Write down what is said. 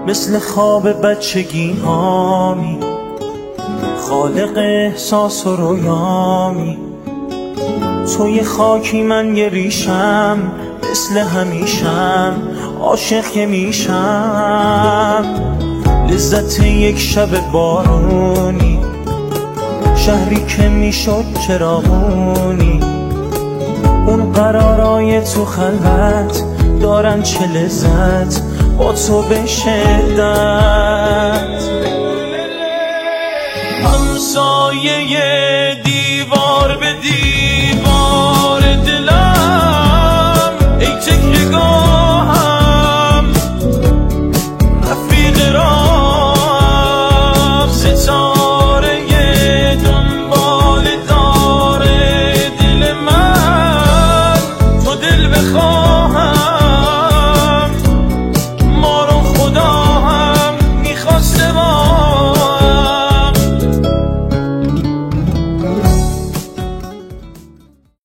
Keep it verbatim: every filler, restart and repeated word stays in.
مثل خواب بچگی هامی، خالق احساس و رویامی. توی خاکی من یه ریشم، مثل همیشم عاشق که میشم. لذت یک شب بارونی، شهری که میشد چراغونی. اون قرارای تو خلوت دارن چه لذت با تو به شدت. همسایه دی